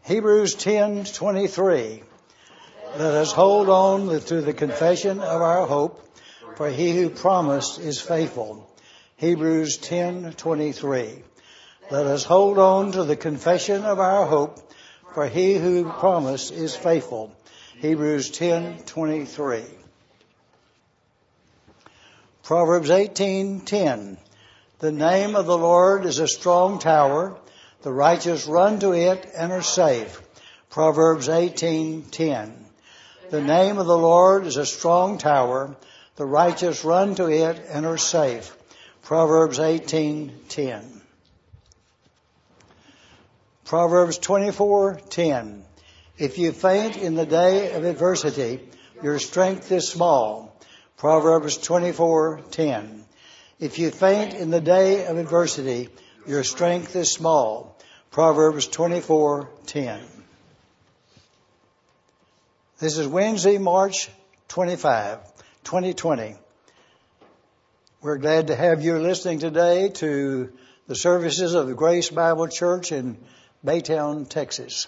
Hebrews 10:23. Let us hold on to the confession of our hope, for he who promised is faithful. Hebrews 10:23. Let us hold on to the confession of our hope, for he who promised is faithful. Hebrews 10:23. Proverbs 18:10. The name of the Lord is a strong tower. The righteous run to it and are safe. Proverbs 18:10. The name of the Lord is a strong tower. The righteous run to it and are safe. Proverbs 18:10. Proverbs 24:10. If you faint in the day of adversity, your strength is small. Proverbs 24:10. If you faint in the day of adversity, your strength is small. Proverbs 24:10. This is Wednesday, March 25, 2020. We're glad to have you listening today to the services of the Grace Bible Church in Baytown, Texas.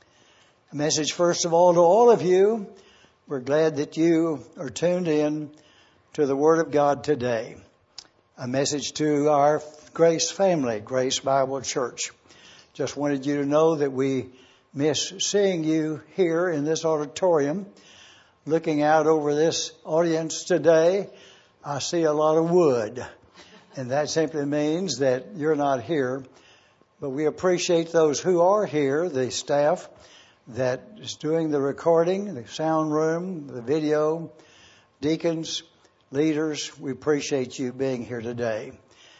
A message, first of all, to all of you. We're glad that you are tuned in to the Word of God today. A message to our Grace family, Grace Bible Church. Just wanted you to know that we miss seeing you here in this auditorium. Looking out over this audience today, I see a lot of wood. And that simply means that you're not here. But we appreciate those who are here, the staff that is doing the recording, the sound room, the video, deacons, leaders. We appreciate you being here today.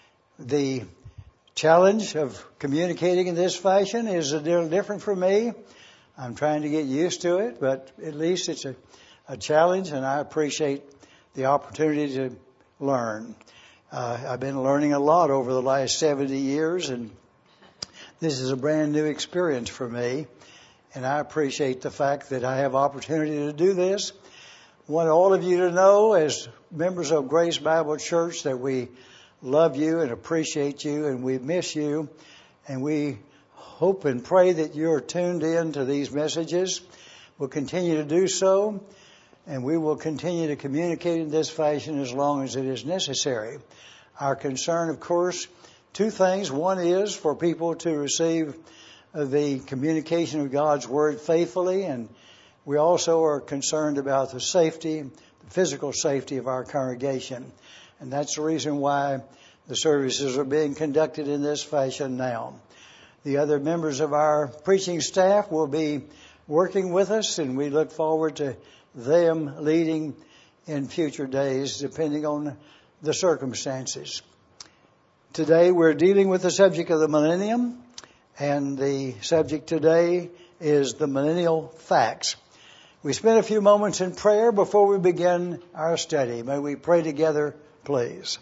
The challenge of communicating in this fashion is a little different for me. I'm trying to get used to it, but at least it's a challenge, and I appreciate the opportunity to learn. I've been learning a lot over the last 70 years, and this is a brand new experience for me, and I appreciate the fact that I have opportunity to do this. I want all of you to know, as members of Grace Bible Church, that we love you and appreciate you, and we miss you, and we hope and pray that you're tuned in to these messages. We'll continue to do so, and we will continue to communicate in this fashion as long as it is necessary. Our concern, of course, two things. One is for people to receive the communication of God's Word faithfully, and we also are concerned about the safety, the physical safety of our congregation. And that's the reason why the services are being conducted in this fashion now. The other members of our preaching staff will be working with us, and we look forward to them leading in future days, depending on the circumstances. Today we're dealing with the subject of the millennium, and the subject today is the millennial facts. We spent a few moments in prayer before we begin our study. May we pray together, please.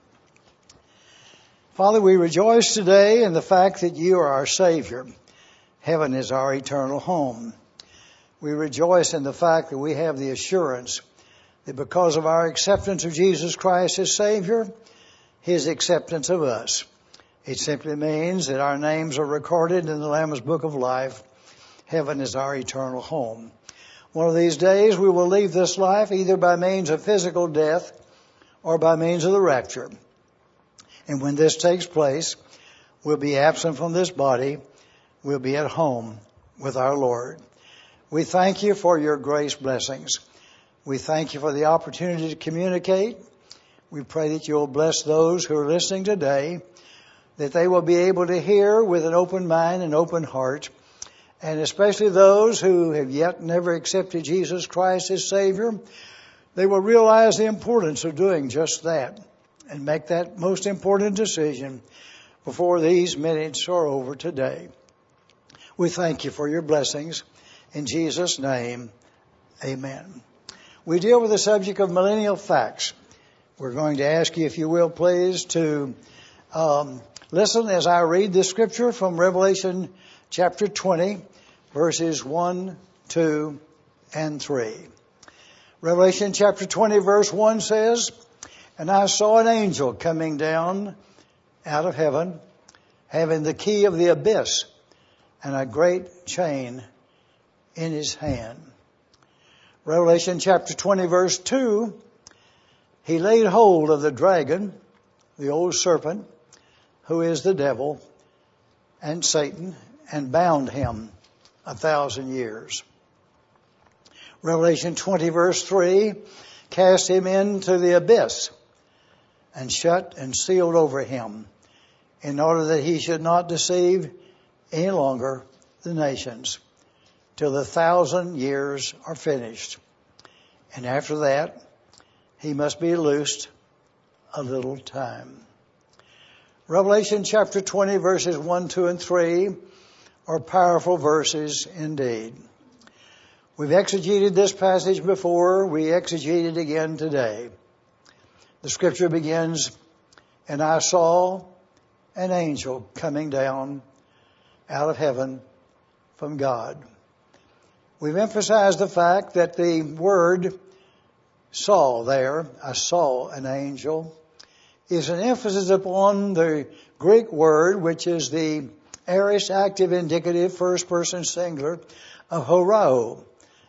Father, we rejoice today in the fact that you are our Savior. Heaven is our eternal home. We rejoice in the fact that we have the assurance that because of our acceptance of Jesus Christ as Savior, His acceptance of us, it simply means that our names are recorded in the Lamb's Book of Life. Heaven is our eternal home. One of these days we will leave this life either by means of physical death or by means of the rapture. And when this takes place, we'll be absent from this body. We'll be at home with our Lord. We thank you for your grace blessings. We thank you for the opportunity to communicate. We pray that you'll bless those who are listening today, that they will be able to hear with an open mind and open heart, and especially those who have yet never accepted Jesus Christ as Savior. They will realize the importance of doing just that and make that most important decision before these minutes are over today. We thank you for your blessings. In Jesus' name, amen. We deal with the subject of millennial facts. We're going to ask you, if you will, please, to listen as I read the scripture from Revelation chapter 20, verses 1, 2, and 3. Revelation chapter 20, verse 1 says, "And I saw an angel coming down out of heaven, having the key of the abyss and a great chain in his hand. Revelation chapter 20 verse 2, he laid hold of the dragon, the old serpent, who is the devil and Satan, and bound him 1,000 years. Revelation 20 verse 3, cast him into the abyss and shut and sealed over him, in order that he should not deceive any longer the nations, till the 1,000 years are finished. And after that, he must be loosed a little time. Revelation chapter 20 verses 1, 2, and 3 are powerful verses indeed. We've exegeted this passage before. We exegete it again today. The scripture begins, and I saw an angel coming down out of heaven from God. We've emphasized the fact that the word saw there, I saw an angel, is an emphasis upon the Greek word, which is the aorist active indicative first person singular of horao,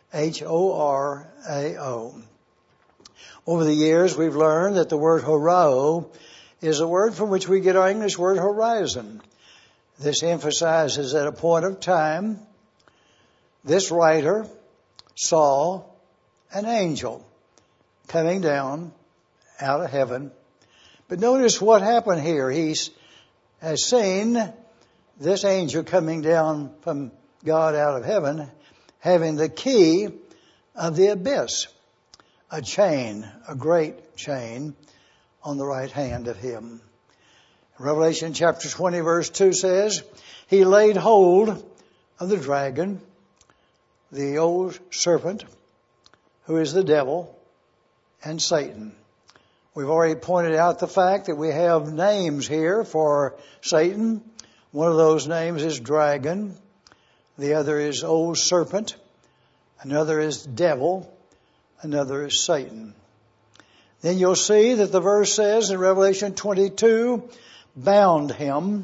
H-O-R-A-O. Over the years, we've learned that the word horao is a word from which we get our English word horizon. This emphasizes at a point of time, this writer saw an angel coming down out of heaven. But notice what happened here. He has seen this angel coming down from God out of heaven, having the key of the abyss, a chain, a great chain on the right hand of him. Revelation chapter 20 verse 2 says, he laid hold of the dragon, the old serpent, who is the devil and Satan. We've already pointed out the fact that we have names here for Satan. One of those names is dragon. The other is old serpent. Another is devil. Another is Satan. Then you'll see that the verse says in Revelation 22, bound him.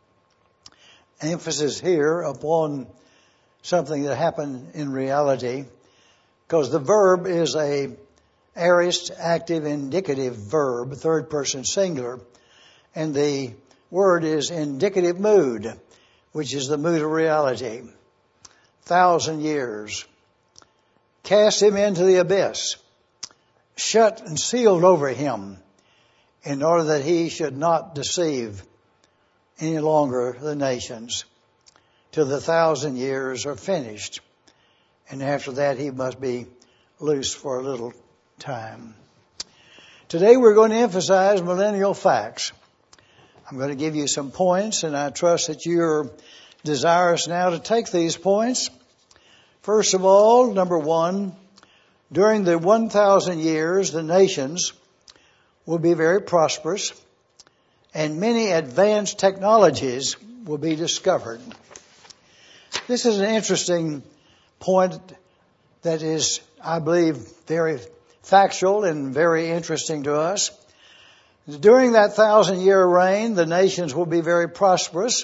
Emphasis here upon something that happened in reality, because the verb is a aorist active indicative verb, third person singular, and the word is indicative mood, which is the mood of reality. 1,000 years. Cast him into the abyss, shut and sealed over him, in order that he should not deceive any longer the nations, till the 1,000 years are finished. And after that, he must be loosed for a little time. Today we're going to emphasize millennial facts. I'm going to give you some points, and I trust that you're desirous now to take these points. First of all, number one, during the 1,000 years, the nations will be very prosperous, and many advanced technologies will be discovered. This is an interesting point that is, I believe, very factual and very interesting to us. During that 1,000-year reign, the nations will be very prosperous,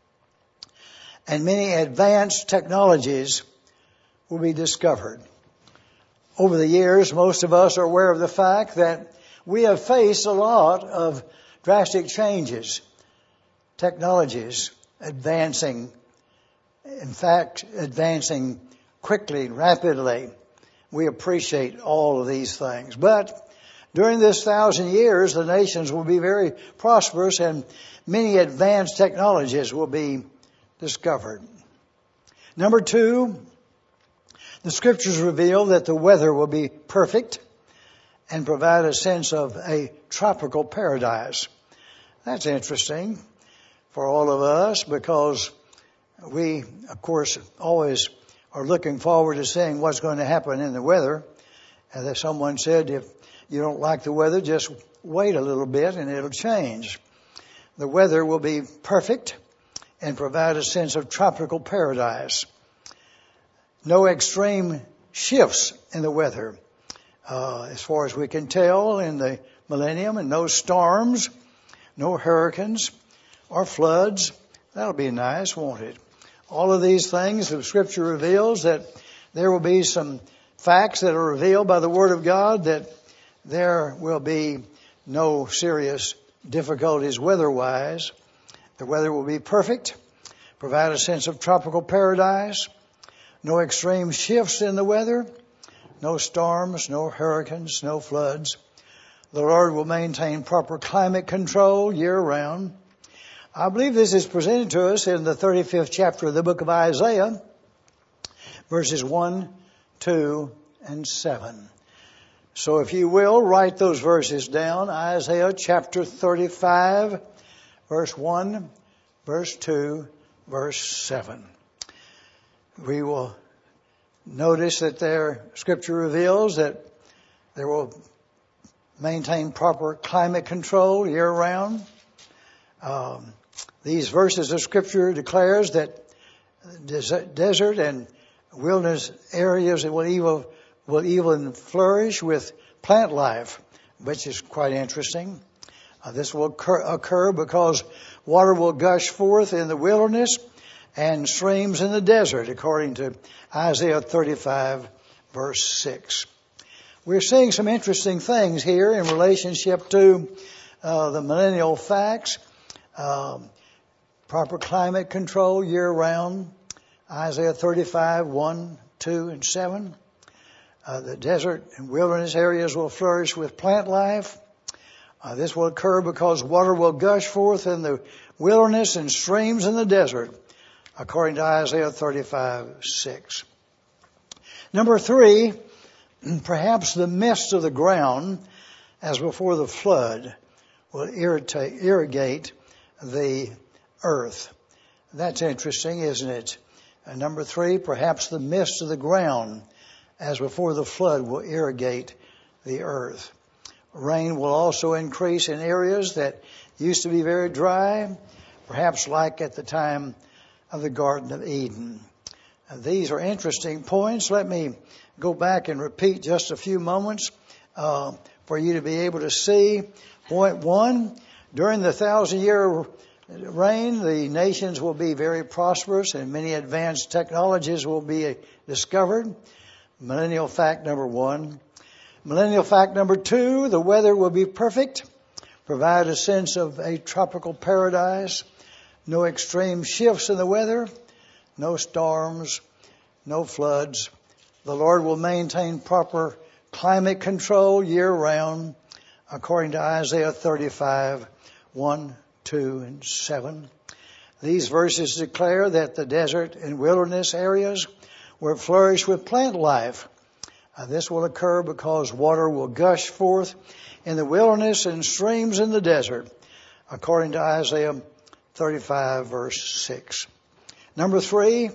and many advanced technologies will be discovered. Over the years, most of us are aware of the fact that we have faced a lot of drastic changes, technologies advancing, in fact, advancing quickly, rapidly. We appreciate all of these things. But during this 1,000 years, the nations will be very prosperous and many advanced technologies will be discovered. Number two, the scriptures reveal that the weather will be perfect and provide a sense of a tropical paradise. That's interesting for all of us, because we, of course, always are looking forward to seeing what's going to happen in the weather. As someone said, if you don't like the weather, just wait a little bit and it'll change. The weather will be perfect and provide a sense of tropical paradise. No extreme shifts in the weather, as far as we can tell in the millennium, and no storms, no hurricanes or floods. That'll be nice, won't it? all of these things, the Scripture reveals that there will be some facts that are revealed by the Word of God, that there will be no serious difficulties weather-wise. The weather will be perfect, provide a sense of tropical paradise, no extreme shifts in the weather, no storms, no hurricanes, no floods. The Lord will maintain proper climate control year-round. I believe this is presented to us in the 35th chapter of the book of Isaiah, verses 1, 2, and 7. So if you will, write those verses down. Isaiah chapter 35, verse 1, verse 2, verse 7. We will notice that their Scripture reveals that they will maintain proper climate control year-round. These verses of Scripture declares that desert and wilderness areas will even flourish with plant life, which is quite interesting. This will occur because water will gush forth in the wilderness and streams in the desert, according to Isaiah 35, verse 6. We're seeing some interesting things here in relationship to the millennial facts. Proper climate control year-round, Isaiah 35, 1, 2, and 7. The desert and wilderness areas will flourish with plant life. This will occur because water will gush forth in the wilderness and streams in the desert, according to Isaiah 35, 6. Number 3, perhaps the mist of the ground, as before the flood, will irrigate the earth. That's interesting, isn't it? Number 3, perhaps the mist of the ground, as before the flood, will irrigate the earth. Rain will also increase in areas that used to be very dry, perhaps like at the time of the Garden of Eden. These are interesting points. Let me go back and repeat just a few moments for you to be able to see. Point 1, during the 1,000-year reign, the nations will be very prosperous and many advanced technologies will be discovered. Millennial fact number 1. Millennial fact number 2, the weather will be perfect, provide a sense of a tropical paradise, no extreme shifts in the weather, no storms, no floods. The Lord will maintain proper climate control year-round, according to Isaiah 35, 1, 2, and 7. These verses declare that the desert and wilderness areas will flourish with plant life. This will occur because water will gush forth in the wilderness and streams in the desert, according to Isaiah 35, verse 6. Number 3,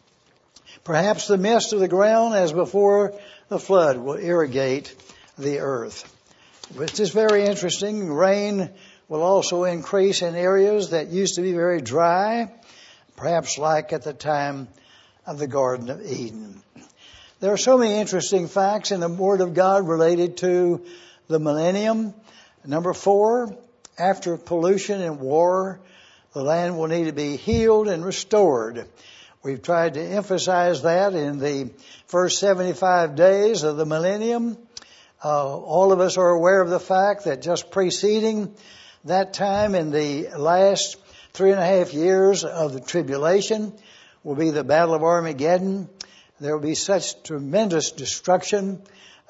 perhaps the mist of the ground, as before the flood, will irrigate the earth. Which is very interesting. Rain will also increase in areas that used to be very dry, perhaps like at the time of the Garden of Eden. There are so many interesting facts in the Word of God related to the millennium. Number 4, after pollution and war, the land will need to be healed and restored. We've tried to emphasize that in the first 75 days of the millennium. All of us are aware of the fact that just preceding that time, in the last 3.5 years of the tribulation, will be the Battle of Armageddon. There will be such tremendous destruction,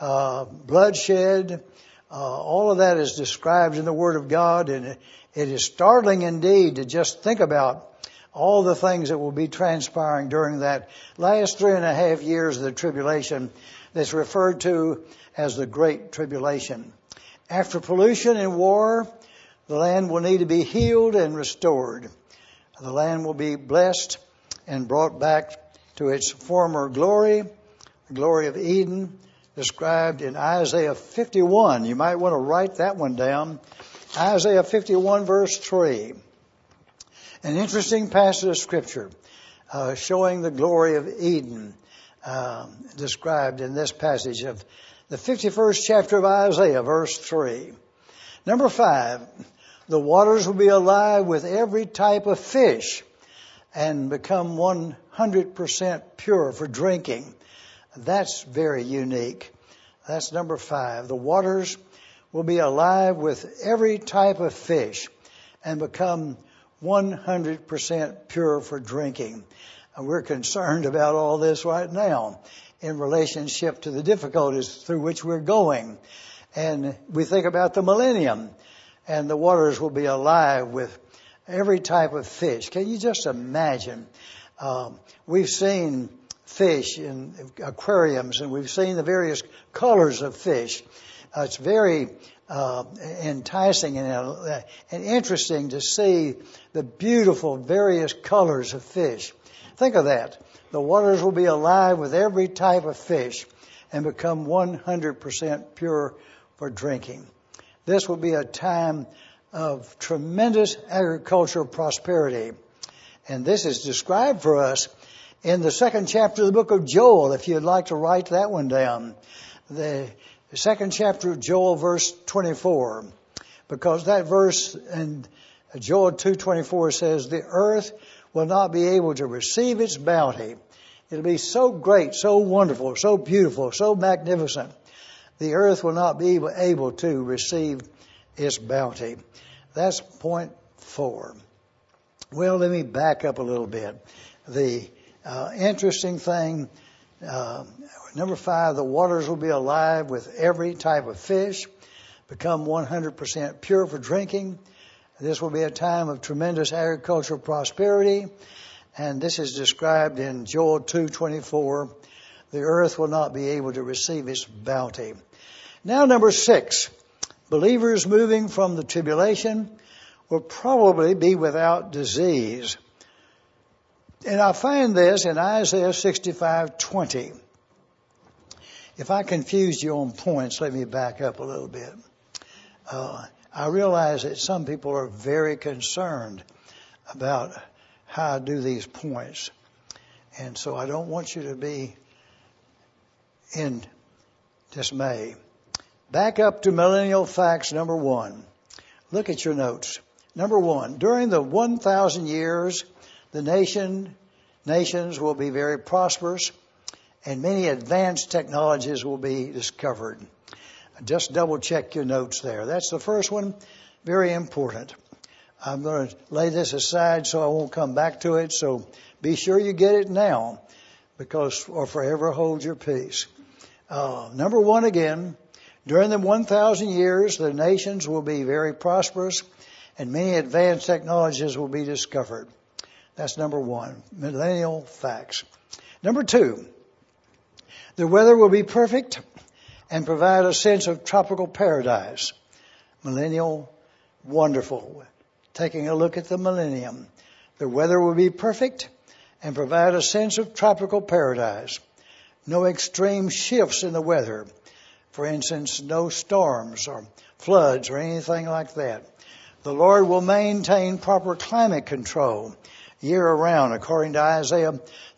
bloodshed. All of that is described in the Word of God, and it is startling indeed to just think about all the things that will be transpiring during that last 3.5 years of the tribulation that's referred to as the Great Tribulation. After pollution and war, the land will need to be healed and restored. The land will be blessed and brought back to its former glory, the glory of Eden, described in Isaiah 51. You might want to write that one down. Isaiah 51, verse 3. An interesting passage of Scripture showing the glory of Eden described in this passage of the 51st chapter of Isaiah, verse 3. Number 5, the waters will be alive with every type of fish, and become 100% pure for drinking. That's very unique. That's number 5. The waters will be alive with every type of fish and become 100% pure for drinking. And we're concerned about all this right now in relationship to the difficulties through which we're going. And we think about the millennium, and the waters will be alive with every type of fish. Can you just imagine? We've seen fish in aquariums, and we've seen the various colors of fish. It's very enticing and interesting to see the beautiful various colors of fish. Think of that. The waters will be alive with every type of fish and become 100% pure for drinking. This will be a time of tremendous agricultural prosperity. And this is described for us in the 2nd chapter of the book of Joel, if you'd like to write that one down. The 2nd chapter of Joel, verse 24. Because that verse in Joel 2:24 says, the earth will not be able to receive its bounty. It'll be so great, so wonderful, so beautiful, so magnificent. The earth will not be able to receive its bounty. That's point 4. Well, let me back up a little bit. The interesting thing, number 5, the waters will be alive with every type of fish, become 100% pure for drinking. This will be a time of tremendous agricultural prosperity, and this is described in Joel 2:24. The earth will not be able to receive its bounty. Now, number 6, believers moving from the tribulation will probably be without disease. And I find this in Isaiah 65:20. If I confused you on points, let me back up a little bit. I realize that some people are very concerned about how I do these points. And so I don't want you to be in dismay. Back up to millennial facts number 1. Look at your notes. Number 1, during the 1,000 years, the nations will be very prosperous, and many advanced technologies will be discovered. Just double check your notes there. That's the first one, very important. I'm going to lay this aside so I won't come back to it, so be sure you get it now, or forever hold your peace. Number 1 again, during the 1,000 years, the nations will be very prosperous, and many advanced technologies will be discovered. That's number 1, millennial facts. Number 2, the weather will be perfect and provide a sense of tropical paradise. Millennial, wonderful. Taking a look at the millennium. The weather will be perfect and provide a sense of tropical paradise. No extreme shifts in the weather. For instance, no storms or floods or anything like that. The Lord will maintain proper climate control year around, according to Isaiah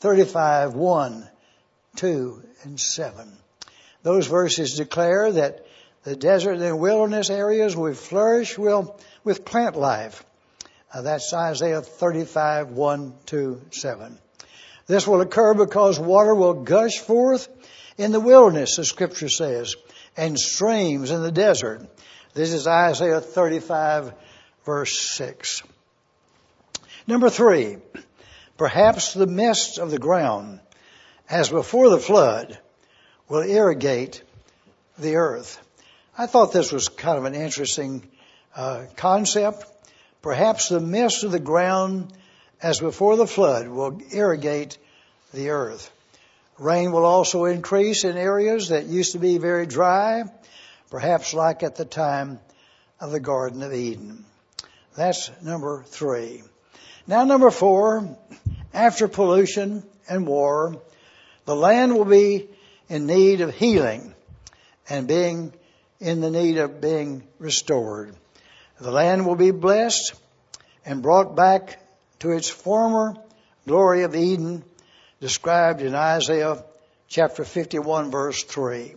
35:1, 2, and 7. Those verses declare that the desert and wilderness areas will flourish with plant life. That's Isaiah 35:1, 2, 7. This will occur because water will gush forth in the wilderness, the scripture says, and streams in the desert. This is Isaiah 35, verse 6. Number 3, perhaps the mists of the ground, as before the flood, will irrigate the earth. I thought this was kind of an interesting concept. Perhaps the mist of the ground, as before the flood, will irrigate the earth. Rain will also increase in areas that used to be very dry, perhaps like at the time of the Garden of Eden. That's number 3. Now number 4, after pollution and war, the land will be in need of healing and being in the need of being restored. The land will be blessed and brought back to its former glory of Eden, described in Isaiah chapter 51, verse 3.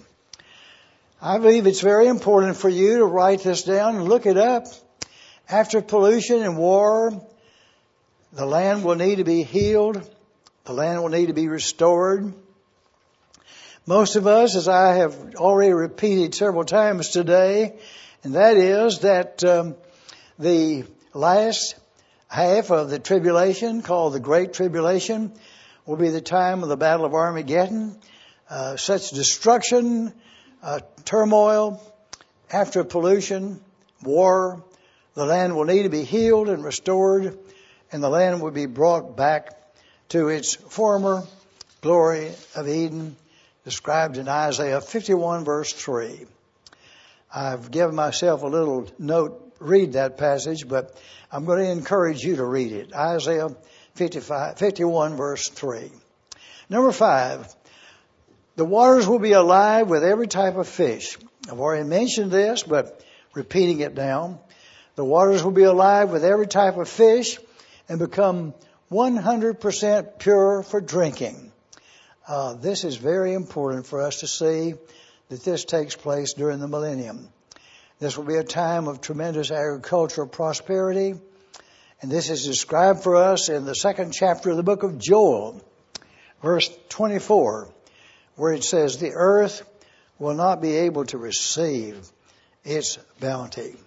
I believe it's very important for you to write this down and look it up. After pollution and war, The land will need to be healed. The land will need to be restored. Most of us, as I have already repeated several times today, and that is that the last half of the tribulation, called the Great Tribulation, will be the time of the Battle of Armageddon. Such destruction, turmoil, after pollution, war, the land will need to be healed and restored, and the land will be brought back to its former glory of Eden, described in Isaiah 51 verse 3. I've given myself a little note, read that passage, but I'm going to encourage you to read it. Isaiah 51 verse 3. Number 5, the waters will be alive with every type of fish. I've already mentioned this, but repeating it now. The waters will be alive with every type of fish and become 100% pure for drinking. This is very important for us to see that this takes place during the millennium. This will be a time of tremendous agricultural prosperity, and this is described for us in the 2nd chapter of the book of Joel, verse 24, where it says, the earth will not be able to receive its bounty.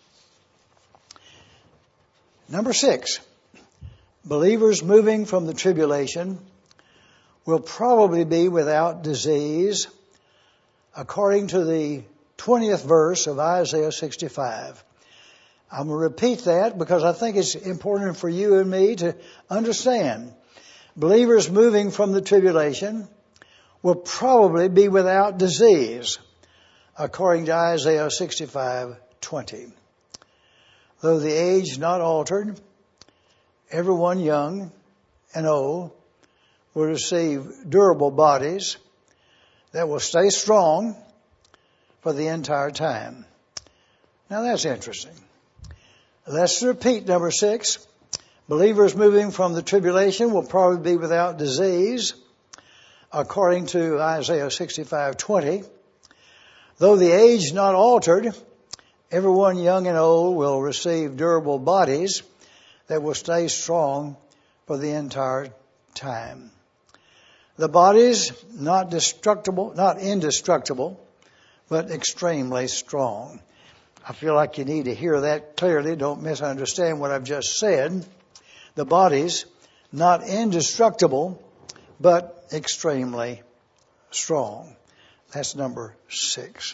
Number 6, believers moving from the tribulation will probably be without disease, according to the 20th verse of Isaiah 65. I'm going to repeat that because I think it's important for you and me to understand. Believers moving from the tribulation will probably be without disease, according to Isaiah 65:20. Though the age not altered, everyone young and old will receive durable bodies that will stay strong for the entire time. Now that's interesting. Let's repeat number 6. Believers moving from the tribulation will probably be without disease, according to Isaiah 65:20. Though the age not altered, everyone young and old will receive durable bodies that will stay strong for the entire time. The bodies not indestructible, but extremely strong. I feel like you need to hear that clearly. Don't misunderstand what I've just said. The bodies not indestructible, but extremely strong. That's number 6.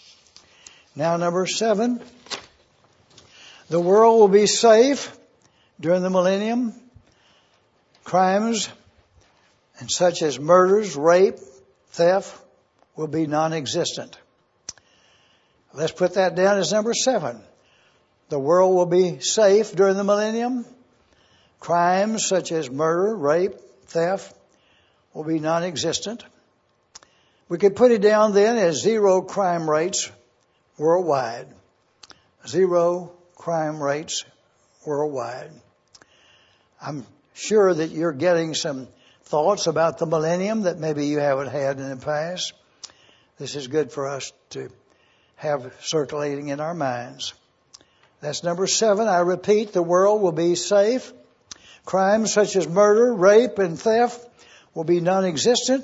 Now number 7. The world will be safe during the millennium. Crimes and such as murders, rape, theft will be non-existent. Let's put that down as number 7. The world will be safe during the millennium. Crimes such as murder, rape, theft will be non-existent. We could put it down then as 0 crime rates worldwide. 0 crime rates worldwide. I'm sure that you're getting some thoughts about the millennium that maybe you haven't had in the past. This is good for us to have circulating in our minds. That's number 7. I repeat, the world will be safe. Crimes such as murder, rape, and theft will be non-existent.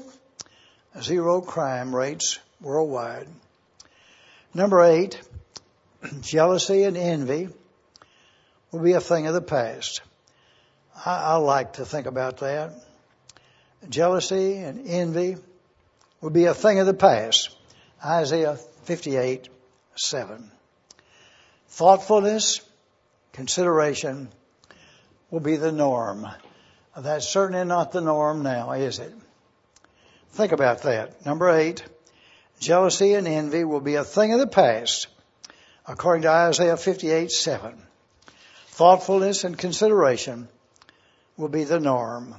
0 crime rates worldwide. Number 8, jealousy and envy will be a thing of the past. I like to think about that. Jealousy and envy will be a thing of the past. Isaiah 58:7. Thoughtfulness, consideration will be the norm. That's certainly not the norm now, is it? Think about that. Number 8, jealousy and envy will be a thing of the past, according to Isaiah 58:7. Thoughtfulness and consideration will be the norm.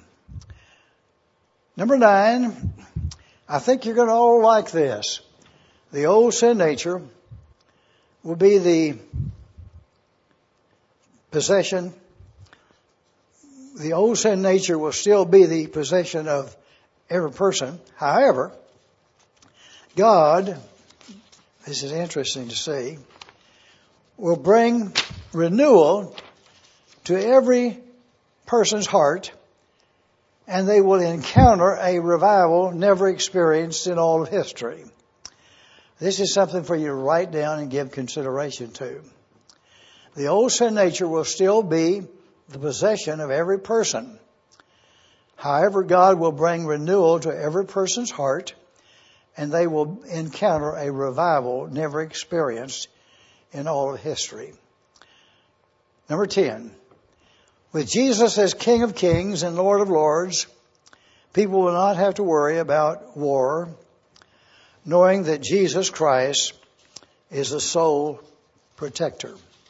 Number 9, I think you're going to all like this. The old sin nature will be the possession. The old sin nature will still be the possession of every person. However, God, this is interesting to see, will bring renewal to every person's heart, and they will encounter a revival never experienced in all of history. This is something for you to write down and give consideration to. The old sin nature will still be the possession of every person. However, God will bring renewal to every person's heart, and they will encounter a revival never experienced in all of history. Number 10. With Jesus as King of Kings and Lord of Lords, people will not have to worry about war, knowing that Jesus Christ is the sole protector.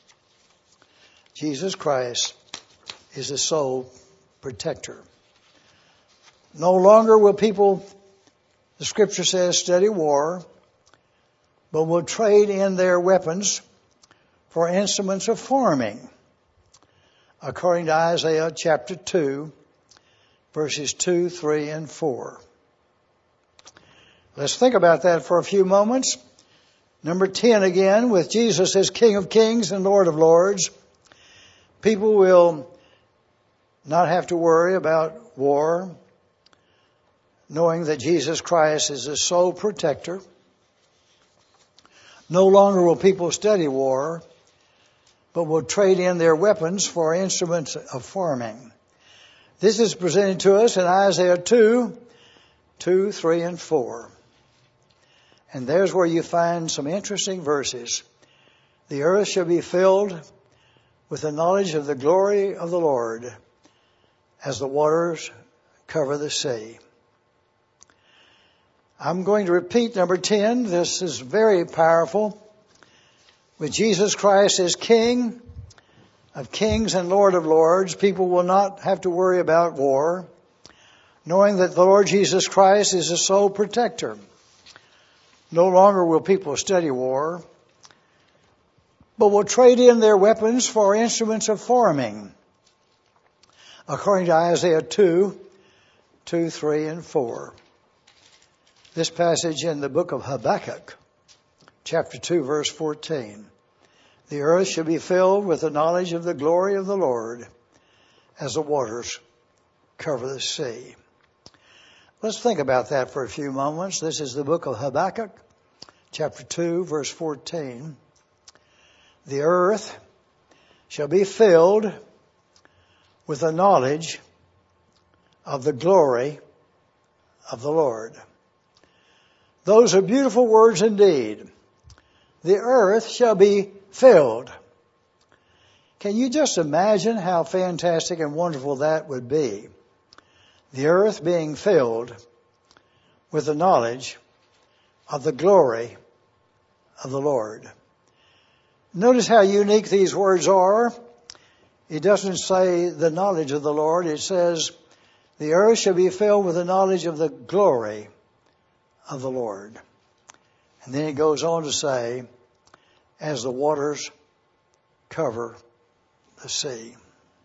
Jesus Christ is the sole protector. No longer will people, the Scripture says, study war, but will trade in their weapons for instruments of farming, according to Isaiah chapter 2, verses 2, 3, and 4. Let's think about that for a few moments. Number 10 again, with Jesus as King of Kings and Lord of Lords, people will not have to worry about war, knowing that Jesus Christ is the sole protector. No longer will people study war, but will trade in their weapons for instruments of farming. This is presented to us in Isaiah 2, 2, 3, and 4. And there's where you find some interesting verses. The earth shall be filled with the knowledge of the glory of the Lord as the waters cover the sea. I'm going to repeat number 10. This is very powerful. With Jesus Christ as King of Kings and Lord of Lords, people will not have to worry about war, knowing that the Lord Jesus Christ is the sole protector. No longer will people study war, but will trade in their weapons for instruments of farming, according to Isaiah 2, 2, 3, and 4. This passage in the book of Habakkuk, chapter 2, verse 14. The earth shall be filled with the knowledge of the glory of the Lord as the waters cover the sea. Let's think about that for a few moments. This is the book of Habakkuk, chapter 2, verse 14. The earth shall be filled with the knowledge of the glory of the Lord. Those are beautiful words indeed. The earth shall be filled. Can you just imagine how fantastic and wonderful that would be? The earth being filled with the knowledge of the glory of the Lord. Notice how unique these words are. It doesn't say the knowledge of the Lord. It says the earth shall be filled with the knowledge of the glory of the Lord. And then it goes on to say, as the waters cover the sea.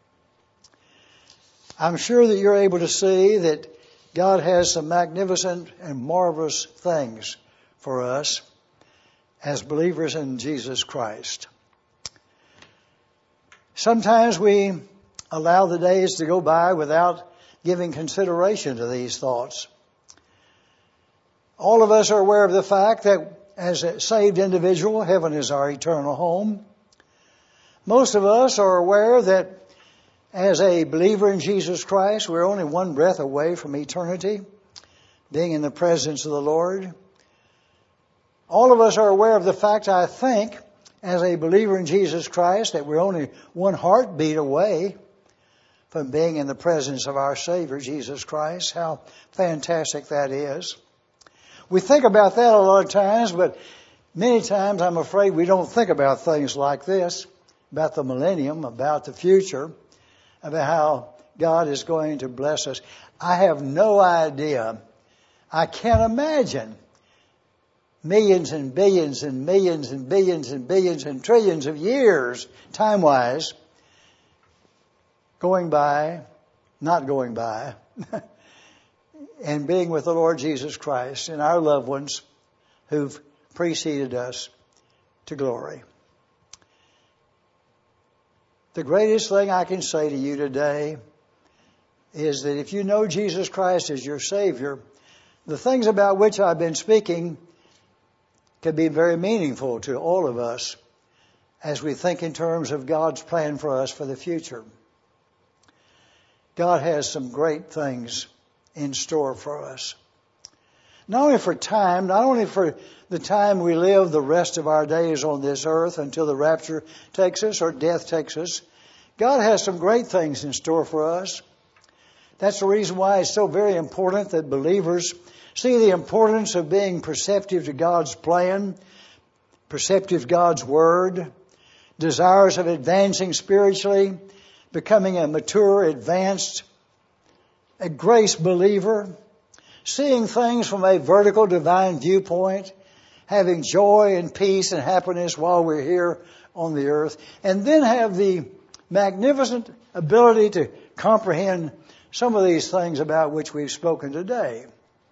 I'm sure that you're able to see that God has some magnificent and marvelous things for us as believers in Jesus Christ. Sometimes we allow the days to go by without giving consideration to these thoughts. All of us are aware of the fact that as a saved individual, heaven is our eternal home. Most of us are aware that as a believer in Jesus Christ, we're only one breath away from eternity, being in the presence of the Lord. All of us are aware of the fact, I think, as a believer in Jesus Christ, that we're only one heartbeat away from being in the presence of our Savior, Jesus Christ. How fantastic that is. We think about that a lot of times, but many times I'm afraid we don't think about things like this, about the millennium, about the future, about how God is going to bless us. I have no idea. I can't imagine millions and billions and millions and billions and billions and trillions of years, time-wise, going by, not going by, and being with the Lord Jesus Christ and our loved ones who've preceded us to glory. The greatest thing I can say to you today is that if you know Jesus Christ as your Savior, the things about which I've been speaking can be very meaningful to all of us as we think in terms of God's plan for us for the future. God has some great things in store for us. Not only for time, not only for the time we live the rest of our days on this earth until the rapture takes us or death takes us. God has some great things in store for us. That's the reason why it's so very important that believers see the importance of being perceptive to God's plan, perceptive to God's Word, desires of advancing spiritually, becoming a mature, advanced, a grace believer, seeing things from a vertical divine viewpoint, having joy and peace and happiness while we're here on the earth, and then have the magnificent ability to comprehend some of these things about which we've spoken today,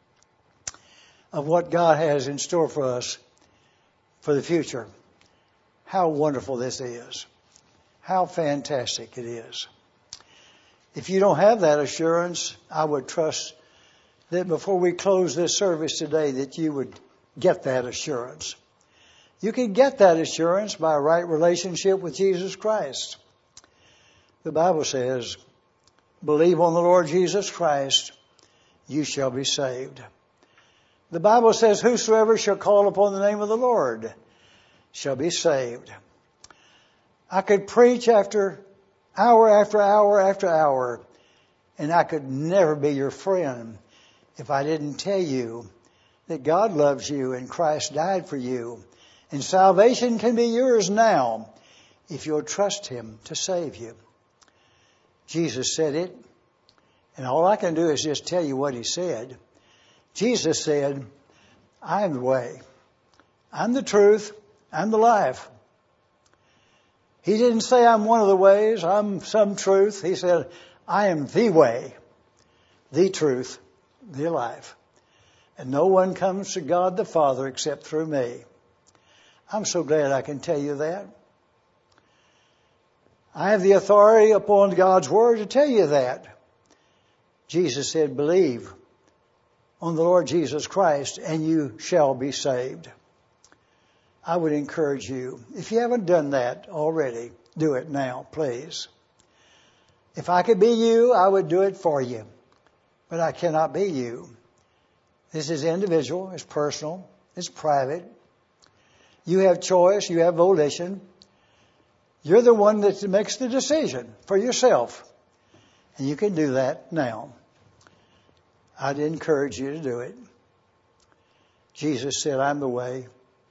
of what God has in store for us for the future. How wonderful this is. How fantastic it is. If you don't have that assurance, I would trust that before we close this service today that you would get that assurance. You can get that assurance by a right relationship with Jesus Christ. The Bible says, believe on the Lord Jesus Christ, you shall be saved. The Bible says, whosoever shall call upon the name of the Lord shall be saved. I could preach after hour after hour after hour, and I could never be your friend if I didn't tell you that God loves you and Christ died for you. And salvation can be yours now if you'll trust Him to save you. Jesus said it, and all I can do is just tell you what He said. Jesus said, I am the way, I'm the truth, I'm the life. He didn't say I'm one of the ways, I'm some truth. He said, I am the way, the truth, the life. And no one comes to God the Father except through me. I'm so glad I can tell you that. I have the authority upon God's Word to tell you that. Jesus said, believe on the Lord Jesus Christ and you shall be saved. I would encourage you, if you haven't done that already, do it now, please. If I could be you, I would do it for you. But I cannot be you. This is individual, it's personal, it's private. You have choice, you have volition. You're the one that makes the decision for yourself. And you can do that now. I'd encourage you to do it. Jesus said, I'm the way.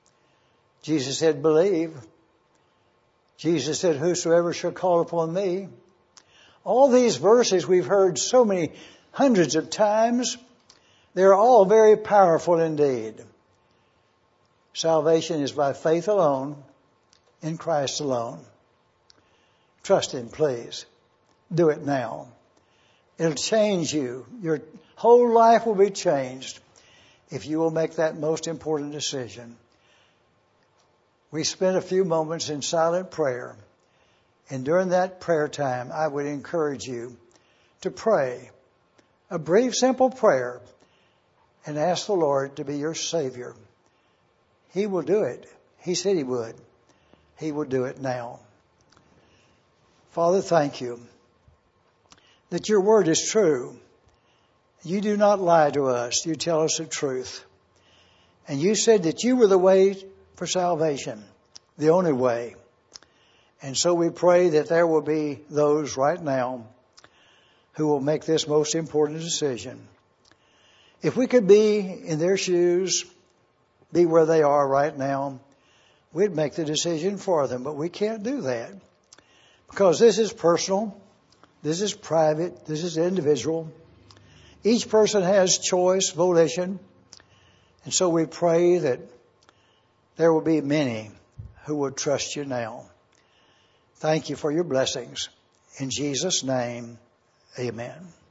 Jesus said, believe. Jesus said, whosoever shall call upon me. All these verses we've heard so many hundreds of times. They're all very powerful indeed. Salvation is by faith alone, in Christ alone. Trust Him, please. Do it now. It'll change you. Your whole life will be changed if you will make that most important decision. We spent a few moments in silent prayer. And during that prayer time, I would encourage you to pray a brief, simple prayer and ask the Lord to be your Savior. He will do it. He said He would. He will do it now. Father, thank you that your word is true. You do not lie to us. You tell us the truth. And you said that you were the way for salvation, the only way. And so we pray that there will be those right now who will make this most important decision. If we could be in their shoes, be where they are right now, we'd make the decision for them. But we can't do that because this is personal, this is private, this is individual. Each person has choice, volition. And so we pray that there will be many who will trust you now. Thank you for your blessings. In Jesus' name, amen.